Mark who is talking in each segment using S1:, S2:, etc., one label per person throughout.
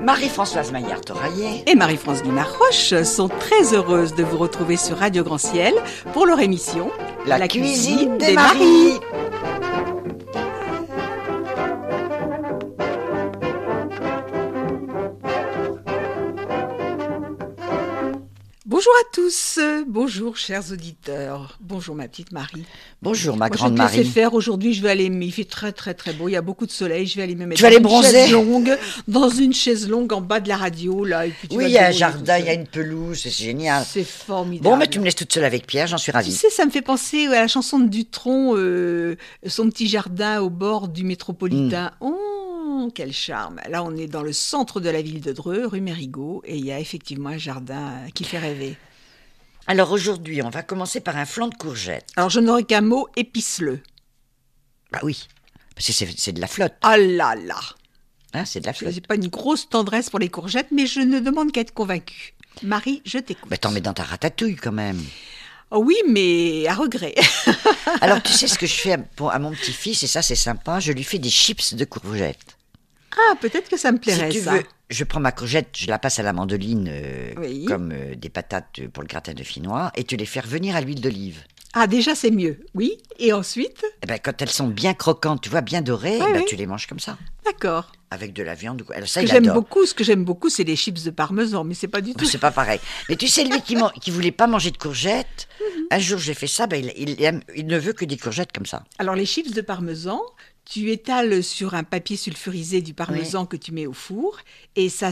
S1: Marie-Françoise Maillard-Toraillet
S2: et Marie-France Guimard-Roche sont très heureuses de vous retrouver sur Radio Grand Ciel pour leur émission
S1: La cuisine des Maries.
S2: Bonjour à tous, bonjour chers auditeurs, bonjour ma petite Marie.
S1: Bonjour ma
S2: Moi,
S1: grande
S2: je vais te
S1: Marie.
S2: laisser faire aujourd'hui, je vais aller, il fait très très très beau, il y a beaucoup de soleil, je vais aller me mettre
S1: Tu vas aller
S2: dans une
S1: bronzer
S2: chaise longue, dans une chaise longue en bas de la radio là. Et puis tu
S1: Oui,
S2: vas
S1: il y a un
S2: te débrouiller
S1: jardin,
S2: tout
S1: il y a
S2: seul.
S1: une pelouse, c'est génial.
S2: C'est formidable.
S1: Bon, mais tu me laisses toute seule avec Pierre, j'en suis
S2: Tu
S1: ravie.
S2: sais, ça me fait penser à la chanson de Dutronc, son petit jardin au bord du métropolitain. Oh, quel charme! Là, on est dans le centre de la ville de Dreux, rue Mérigot, et il y a effectivement un jardin qui fait rêver.
S1: Alors aujourd'hui, on va commencer par un flan de courgettes.
S2: Alors, je n'aurai qu'un mot, épice-le.
S1: Bah oui, parce que c'est de la flotte,
S2: Ah là là!
S1: hein, c'est de la
S2: Je
S1: flotte.
S2: n'ai pas une grosse tendresse pour les courgettes, mais je ne demande qu'à être convaincue. Marie, je t'écoute.
S1: Bah t'en mets dans ta ratatouille quand même.
S2: Oh oui, mais à regret.
S1: Alors tu sais ce que je fais à mon petit-fils, et ça c'est sympa, je lui fais des chips de courgettes.
S2: Ah, peut-être que ça me plairait,
S1: Si tu
S2: ça.
S1: veux, je prends ma courgette, je la passe à la mandoline
S2: Oui.
S1: comme des patates pour le gratin de finois, et tu les fais revenir à l'huile d'olive.
S2: Ah, déjà, c'est mieux. Oui, et ensuite?
S1: Eh ben, quand elles sont bien croquantes, tu vois, bien dorées,
S2: Ouais,
S1: ben,
S2: ouais.
S1: tu les manges comme ça,
S2: D'accord.
S1: avec de la viande. Alors,
S2: Ce
S1: ça,
S2: que
S1: il
S2: j'aime
S1: adore.
S2: beaucoup, c'est les chips de parmesan, mais c'est pas du tout.
S1: C'est pas pareil. Mais tu sais, lui qui voulait pas manger de courgettes, un jour j'ai fait ça, ben, il ne veut que des courgettes comme ça.
S2: Alors les chips de parmesan, tu étales sur un papier sulfurisé du parmesan que tu mets au four et ça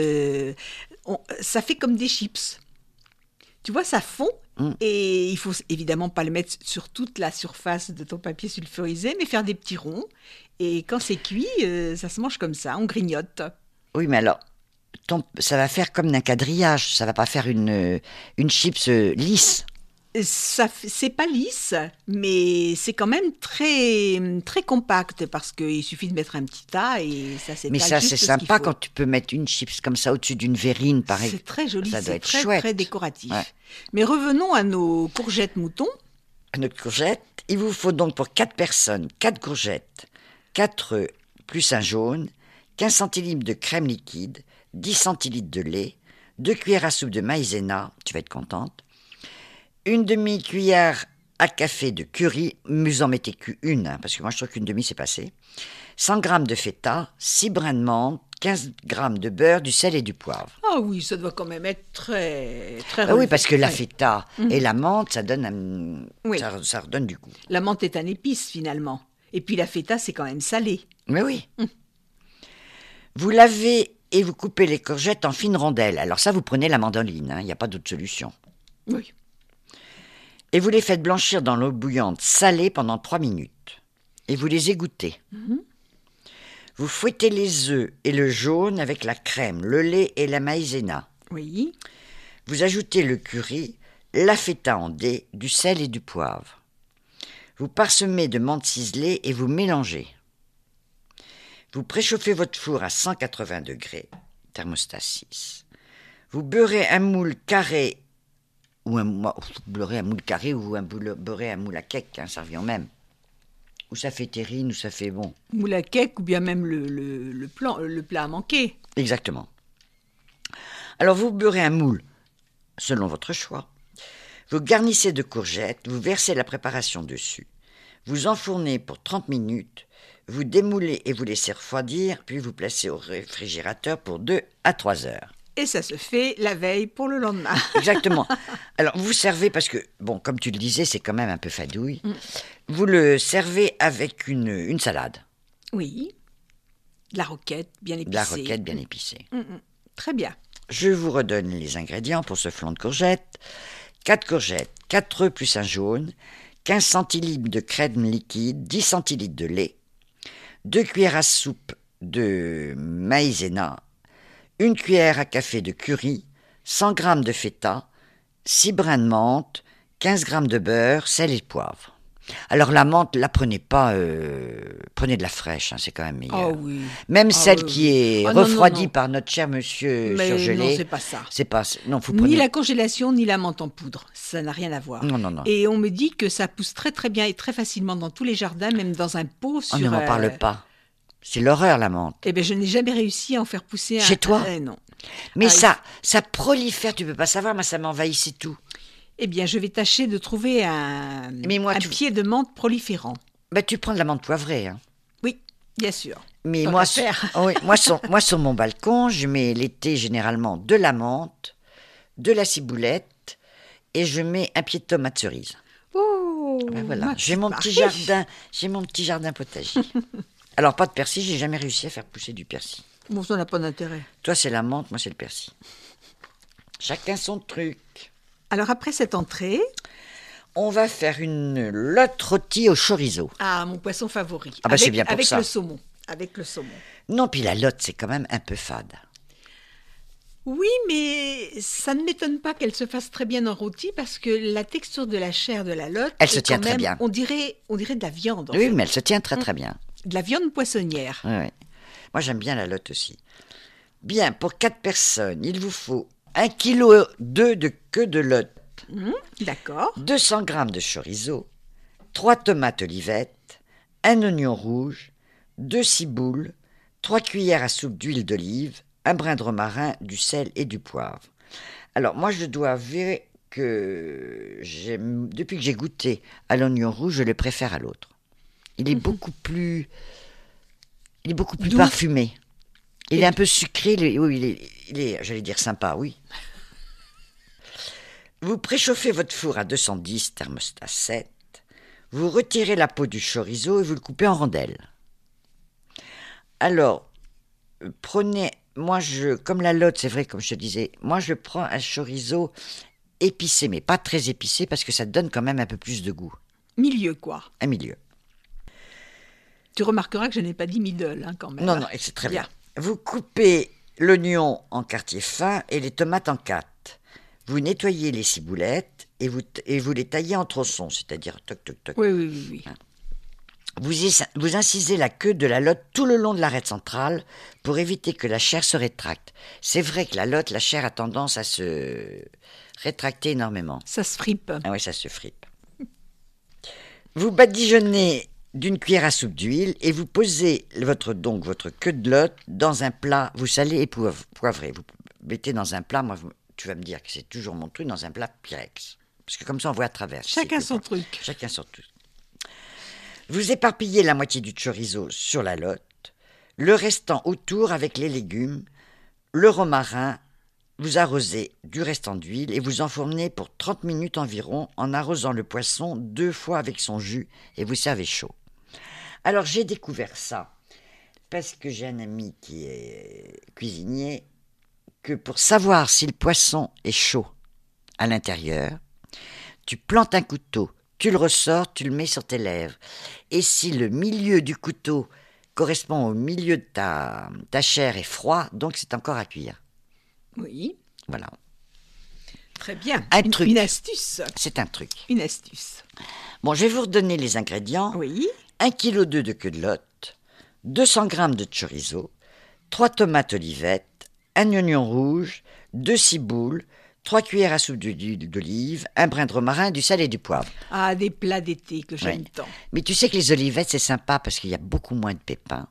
S2: fait comme des chips. Tu vois, ça fond et il faut évidemment pas le mettre sur toute la surface de ton papier sulfurisé, mais faire des petits ronds. Et quand c'est cuit, ça se mange comme ça, on grignote.
S1: Oui, mais alors, ça va faire comme un quadrillage, ça va pas faire une chips lisse.
S2: C'est pas lisse, mais c'est quand même très, très compact parce qu'il suffit de mettre un petit tas et ça s'étale.
S1: Mais ça,
S2: juste
S1: c'est
S2: ce qu'il
S1: sympa
S2: faut.
S1: quand tu peux mettre une chips comme ça au-dessus d'une verrine, pareil.
S2: C'est très joli,
S1: Ça doit
S2: c'est
S1: être
S2: très,
S1: chouette.
S2: très décoratif.
S1: Ouais.
S2: Mais revenons à nos courgettes moutons.
S1: Notre courgette, il vous faut donc pour 4 personnes, 4 courgettes, 4 œufs plus un jaune, 15 centilitres de crème liquide, 10 centilitres de lait, 2 cuillères à soupe de maïzena, tu vas être contente, une demi-cuillère à café de curry, mais vous en mettez qu'une, hein, parce que moi je trouve qu'une demi c'est passé, 100 g de feta, 6 brins de menthe, 15 g de beurre, du sel et du poivre.
S2: Ah oui, ça doit quand même être très, très
S1: Ah oui,
S2: relevé.
S1: parce que la
S2: Ouais.
S1: feta et la menthe, ça donne
S2: Oui.
S1: ça redonne du goût.
S2: La menthe est un épice finalement. Et puis la feta, c'est quand même salé.
S1: Mais oui. Vous lavez et vous coupez les courgettes en fines rondelles. Alors ça, vous prenez la mandoline, hein, il n'y a pas d'autre solution.
S2: Oui.
S1: Et vous les faites blanchir dans l'eau bouillante salée pendant 3 minutes. Et vous les égouttez. Vous fouettez les œufs et le jaune avec la crème, le lait et la maïzena.
S2: Oui.
S1: Vous ajoutez le curry, la feta en dés, du sel et du poivre. Vous parsemez de menthe ciselée et vous mélangez. Vous préchauffez votre four à 180 degrés, thermostat 6. Vous beurrez un moule carré ou un moule à cake, hein, ça revient au même. Ou ça fait terrine, ou ça fait bon.
S2: Moule à cake ou bien même le plat à manquer.
S1: Exactement. Alors vous beurrez un moule, selon votre choix. Vous garnissez de courgettes, vous versez la préparation dessus. Vous enfournez pour 30 minutes, vous démoulez et vous laissez refroidir, puis vous placez au réfrigérateur pour 2 à 3 heures.
S2: Et ça se fait la veille pour le lendemain.
S1: Exactement. Alors vous servez, parce que, bon, comme tu le disais, c'est quand même un peu fadouille. Vous le servez avec une salade.
S2: Oui. De la roquette bien épicée.
S1: De la roquette bien épicée.
S2: Très bien.
S1: Je vous redonne les ingrédients pour ce flan de courgettes. 4 courgettes, 4 œufs plus un jaune, 15 centilitres de crème liquide, 10 centilitres de lait, 2 cuillères à soupe de maïzena, 1 cuillère à café de curry, 100 g de feta, 6 brins de menthe, 15 g de beurre, sel et poivre. Alors la menthe, la prenez pas, prenez de la fraîche, hein, c'est quand même meilleur.
S2: Oh oui.
S1: Même
S2: Ah
S1: celle
S2: oui,
S1: qui
S2: oui.
S1: est
S2: Ah non,
S1: refroidie
S2: non.
S1: par notre cher monsieur
S2: Mais
S1: surgelé.
S2: non, c'est pas ça.
S1: C'est pas, non, vous
S2: Ni
S1: prenez.
S2: la congélation, ni la menthe en poudre. Ça n'a rien à voir.
S1: Non, non, non.
S2: Et on me dit que ça pousse très très bien et très facilement dans tous les jardins, même dans un pot
S1: On
S2: sur...
S1: n'en parle pas. C'est l'horreur, la menthe.
S2: Eh bien, je n'ai jamais réussi à en faire pousser
S1: Chez toi?
S2: Non.
S1: Mais
S2: Ah,
S1: ça prolifère, tu peux pas savoir, moi ça m'envahissait tout.
S2: Eh bien, je vais tâcher de trouver
S1: Mais moi,
S2: un pied de menthe proliférant.
S1: Bah, tu prends de la menthe poivrée, hein.
S2: Oui, bien sûr.
S1: Mais
S2: Tant
S1: moi,
S2: qu'à faire.
S1: oui, moi, sur mon balcon, je mets l'été généralement de la menthe, de la ciboulette et je mets un pied de tomate cerise.
S2: Oh,
S1: Ben voilà,
S2: ma
S1: j'ai mon
S2: petite
S1: petit
S2: Marie.
S1: jardin, j'ai mon petit jardin potager. Alors pas de persil, j'ai jamais réussi à faire pousser du persil.
S2: Bon, ça n'a pas d'intérêt.
S1: Toi c'est la menthe, moi c'est le persil. Chacun son truc.
S2: Alors, après cette entrée,
S1: On va faire une lotte rôtie au chorizo.
S2: mon poisson favori.
S1: Ah bah, c'est bien pour
S2: avec
S1: ça.
S2: le saumon. Avec le saumon.
S1: Non, puis la lotte c'est quand même un peu fade.
S2: Oui, mais ça ne m'étonne pas qu'elle se fasse très bien en rôti parce que la texture de la chair de la lotte,
S1: Elle se
S2: est
S1: tient
S2: quand
S1: très
S2: même,
S1: bien.
S2: On dirait de la viande. En
S1: Oui,
S2: fait.
S1: mais elle se tient très très bien.
S2: De la viande poissonnière.
S1: Oui, oui. Moi j'aime bien la lotte aussi. Bien, pour 4 personnes, il vous faut 1,2 kg de queue de lotte,
S2: D'accord.
S1: 200 g de chorizo, 3 tomates olivettes, un oignon rouge, 2 ciboules, 3 cuillères à soupe d'huile d'olive, un brin de romarin, du sel et du poivre. Alors moi je dois avouer que depuis que j'ai goûté à l'oignon rouge, je le préfère à l'autre. Il est beaucoup plus
S2: Doux.
S1: parfumé. Il est un peu sucré, oui, il est, j'allais dire sympa, oui. Vous préchauffez votre four à 210, thermostat 7. Vous retirez la peau du chorizo et vous le coupez en rondelles. Alors, prenez, comme la lotte, c'est vrai, comme je te disais, moi je prends un chorizo épicé, mais pas très épicé parce que ça donne quand même un peu plus de goût.
S2: Milieu, quoi.
S1: Un milieu.
S2: Tu remarqueras que je n'ai pas dit middle, hein, quand même.
S1: Non, non, et c'est très bien.
S2: Bien.
S1: Vous coupez l'oignon en quartiers fins et les tomates en 4. Vous nettoyez les ciboulettes et vous les taillez en tronçons, c'est-à-dire toc, toc, toc.
S2: Oui, oui, oui, oui.
S1: Vous incisez la queue de la lotte tout le long de l'arête centrale pour éviter que la chair se rétracte. C'est vrai que la chair a tendance à se rétracter énormément.
S2: Ça se fripe.
S1: Ah oui, ça se fripe. Vous badigeonnez d'une cuillère à soupe d'huile et vous posez votre queue de lotte dans un plat. Vous salez et poivrez. Vous mettez dans un plat, tu vas me dire que c'est toujours mon truc, dans un plat Pyrex. Parce que comme ça, on voit à travers.
S2: Chacun son truc.
S1: Chacun son truc. Vous éparpillez la moitié du chorizo sur la lotte, le restant autour avec les légumes, le romarin, vous arrosez du restant d'huile et vous enfournez pour 30 minutes environ en arrosant le poisson 2 fois avec son jus et vous servez chaud. Alors j'ai découvert ça parce que j'ai un ami qui est cuisinier, que pour savoir si le poisson est chaud à l'intérieur, tu plantes un couteau, tu le ressors, tu le mets sur tes lèvres. Et si le milieu du couteau correspond au milieu de ta chair est froid, donc c'est encore à cuire.
S2: Oui.
S1: Voilà,
S2: Très bien.
S1: Un truc.
S2: Une astuce.
S1: c'est un truc.
S2: Une astuce.
S1: Bon, je vais vous redonner les ingrédients.
S2: Oui.
S1: 1,2 kg de queue de lotte, 200 g de chorizo, 3 tomates olivettes, un oignon rouge, 2 ciboules, 3 cuillères à soupe d'huile d'olive, un brin de romarin, du sel et du poivre.
S2: Ah, des plats d'été que j'aime
S1: Ouais.
S2: tant.
S1: Mais tu sais que les olivettes, c'est sympa parce qu'il y a beaucoup moins de pépins.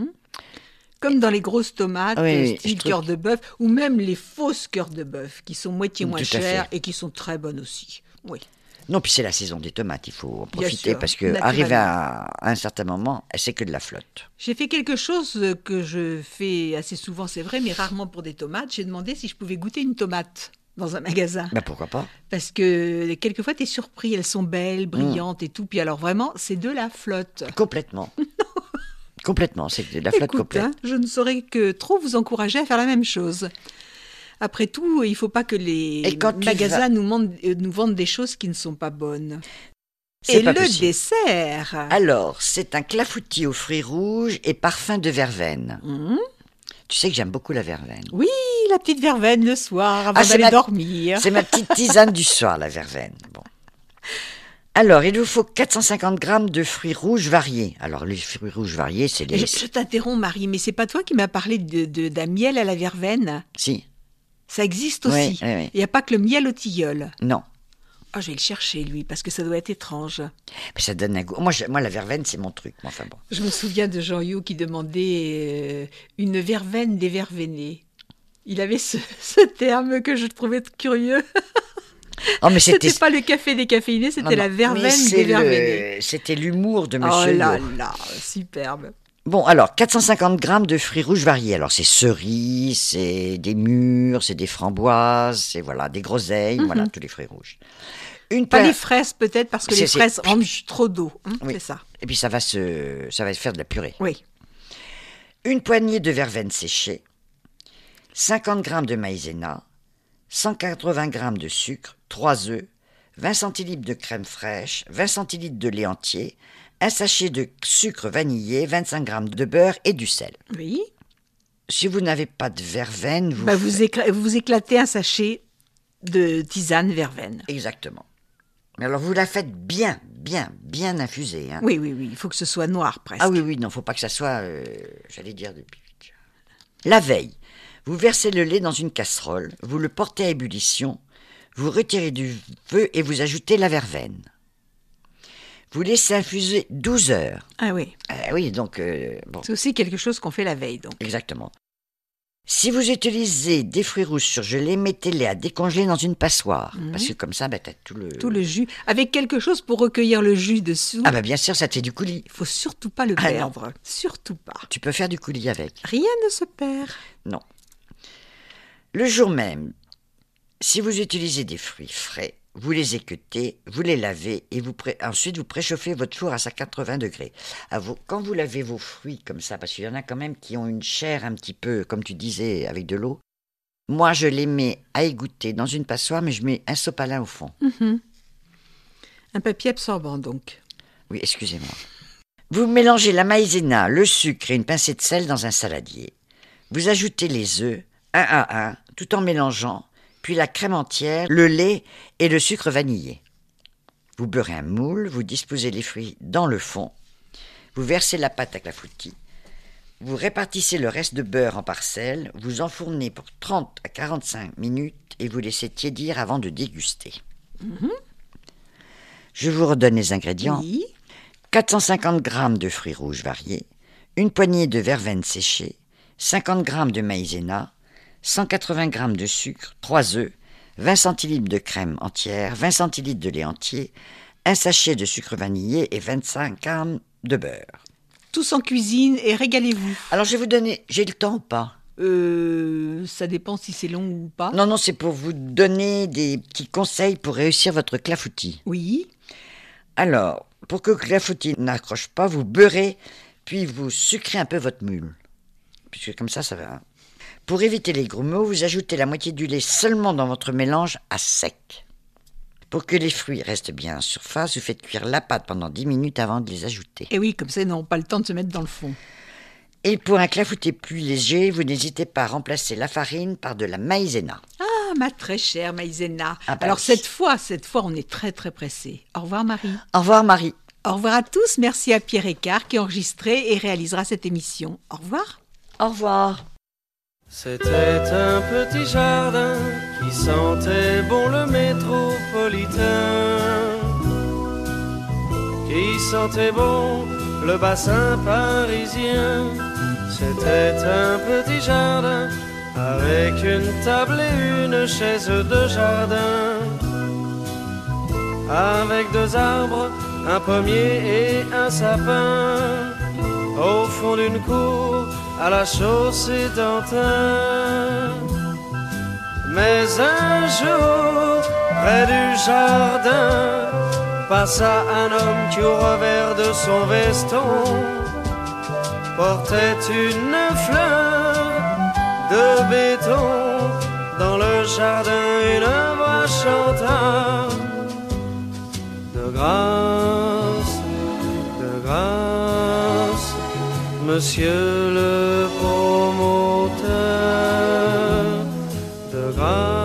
S2: Comme dans les grosses tomates,
S1: Oui,
S2: style
S1: je trouve-
S2: cœur de bœuf, ou même les fausses cœurs de bœuf, qui sont moitié moins
S1: Tout à
S2: chères
S1: fait.
S2: et qui sont très bonnes aussi. Oui.
S1: Non, puis c'est la saison des tomates, il faut en
S2: Bien
S1: profiter
S2: sûr,
S1: parce que
S2: naturellement.
S1: arrivé à un certain moment, c'est que de la flotte.
S2: J'ai fait quelque chose que je fais assez souvent, c'est vrai, mais rarement pour des tomates. J'ai demandé si je pouvais goûter une tomate dans un magasin.
S1: Ben pourquoi pas?
S2: Parce que quelquefois, tu es surpris, elles sont belles, brillantes et tout. Puis alors vraiment, c'est de la flotte.
S1: Complètement. Complètement, c'est de la flotte
S2: Écoute,
S1: complète.
S2: hein, je ne saurais que trop vous encourager à faire la même chose. Après tout, il ne faut pas que les
S1: Et quand tu
S2: magasins nous vendent des choses qui ne sont pas bonnes.
S1: C'est
S2: Et
S1: pas
S2: le
S1: possible.
S2: dessert.
S1: Alors, c'est un clafoutis aux fruits rouges et parfum de verveine. Tu sais que j'aime beaucoup la verveine.
S2: Oui, la petite verveine le soir avant
S1: Ah, c'est
S2: d'aller
S1: ma-
S2: dormir.
S1: C'est ma petite tisane du soir, la verveine. Bon. Alors, il vous faut 450 g de fruits rouges variés. Alors, les fruits rouges variés, c'est les...
S2: Je t'interromps, Marie, mais c'est pas toi qui m'as parlé d'un miel à la verveine.
S1: Si,
S2: Ça existe
S1: Oui,
S2: aussi.
S1: oui, oui.
S2: Il n'y a pas que le miel au tilleul.
S1: non.
S2: Ah, je vais le chercher, lui, parce que ça doit être étrange.
S1: Mais ça donne un goût. Moi, la verveine, c'est mon truc. Enfin bon.
S2: Je me souviens de Jean-You qui demandait une verveine dévervenée. Il avait ce terme que je trouvais curieux.
S1: Oh, mais
S2: C'était pas le café décaféiné, c'était la verveine dévervenée.
S1: C'était l'humour de
S2: Oh
S1: Monsieur
S2: là
S1: Yo.
S2: là, superbe.
S1: Bon, alors, 450 grammes de fruits rouges variés. Alors, c'est cerises, c'est des mûres, c'est des framboises, c'est voilà, des groseilles, voilà, tous les fruits rouges.
S2: Pas les fraises peut-être, parce que les
S1: C'est-
S2: fraises rendent trop d'eau.
S1: Oui.
S2: C'est ça.
S1: Et puis, ça va faire de la purée.
S2: Oui.
S1: Une poignée de verveine séchée, 50 grammes de maïzena, 180 grammes de sucre, 3 œufs, 20 centilitres de crème fraîche, 20 centilitres de lait entier, un sachet de sucre vanillé, 25 grammes de beurre et du sel.
S2: Oui.
S1: Si vous n'avez pas de verveine,
S2: Vous éclatez un sachet de tisane verveine.
S1: Exactement. Mais alors, vous la faites bien infusée. Hein.
S2: Oui, il faut que ce soit noir presque.
S1: Ah oui, non, faut pas que ça soit, j'allais dire, depuis. La veille, vous versez le lait dans une casserole, vous le portez à ébullition, vous retirez du feu et vous ajoutez la verveine. Vous laissez infuser 12 heures.
S2: Ah oui.
S1: Oui, donc, bon,
S2: C'est aussi quelque chose qu'on fait la veille, donc.
S1: exactement. Si vous utilisez des fruits rouges surgelés, mettez-les à décongeler dans une passoire. Parce que comme ça, t'as tout le
S2: jus. Avec quelque chose pour recueillir le jus dessous.
S1: Ah bien sûr, ça te fait du coulis.
S2: Il faut surtout pas le
S1: Ah, non.
S2: perdre. Surtout pas.
S1: Tu peux faire du coulis avec.
S2: Rien ne se perd.
S1: Non. Le jour même, si vous utilisez des fruits frais, vous les équeutez, vous les lavez et ensuite vous préchauffez votre four à 180 degrés. Quand vous lavez vos fruits comme ça, parce qu'il y en a quand même qui ont une chair un petit peu, comme tu disais, avec de l'eau, moi je les mets à égoutter dans une passoire, mais je mets un sopalin au fond.
S2: Un papier absorbant, donc.
S1: Oui, excusez-moi. Vous mélangez la maïzena, le sucre et une pincée de sel dans un saladier. Vous ajoutez les œufs, un à un, tout en mélangeant, puis la crème entière, le lait et le sucre vanillé. Vous beurrez un moule, vous disposez les fruits dans le fond, vous versez la pâte à clafoutis, vous répartissez le reste de beurre en parcelles, vous enfournez pour 30 à 45 minutes et vous laissez tiédir avant de déguster. Je vous redonne les ingrédients.
S2: Oui.
S1: 450 grammes de fruits rouges variés, une poignée de verveine séchée, 50 grammes de maïzena, 180 grammes de sucre, 3 œufs, 20 centilitres de crème entière, 20 centilitres de lait entier, un sachet de sucre vanillé et 25 grammes de beurre.
S2: Tous en cuisine et régalez-vous.
S1: Alors je vais vous donner, j'ai le temps ou pas?
S2: Ça dépend si c'est long ou pas.
S1: Non, c'est pour vous donner des petits conseils pour réussir votre clafoutis.
S2: Oui.
S1: Alors, pour que le clafoutis n'accroche pas, vous beurrez, puis vous sucrez un peu votre mule. Puisque comme ça va. Pour éviter les grumeaux, vous ajoutez la moitié du lait seulement dans votre mélange à sec. Pour que les fruits restent bien en surface, vous faites cuire la pâte pendant 10 minutes avant de les ajouter.
S2: Et oui, comme ça, ils n'auront pas le temps de se mettre dans le fond.
S1: Et pour un clafoutis plus léger, vous n'hésitez pas à remplacer la farine par de la maïzena.
S2: Ah, ma très chère Maïzena.
S1: Ah bah
S2: Alors
S1: oui.
S2: cette fois, on est très très pressés. Au revoir Marie.
S1: Au revoir Marie.
S2: Au revoir à tous. Merci à Pierre Écart qui a enregistré et réalisera cette émission. Au revoir.
S1: Au revoir.
S3: C'était un petit jardin qui sentait bon le métropolitain, qui sentait bon le bassin parisien. C'était un petit jardin avec une table et une chaise de jardin, avec 2 arbres, un pommier et un sapin, au fond d'une cour à la chaussée d'Antin. Mais un jour, près du jardin, passa un homme qui au revers de son veston portait une fleur de béton. Dans le jardin, une voix chanta: de grâce, monsieur le promoteur, de grâce.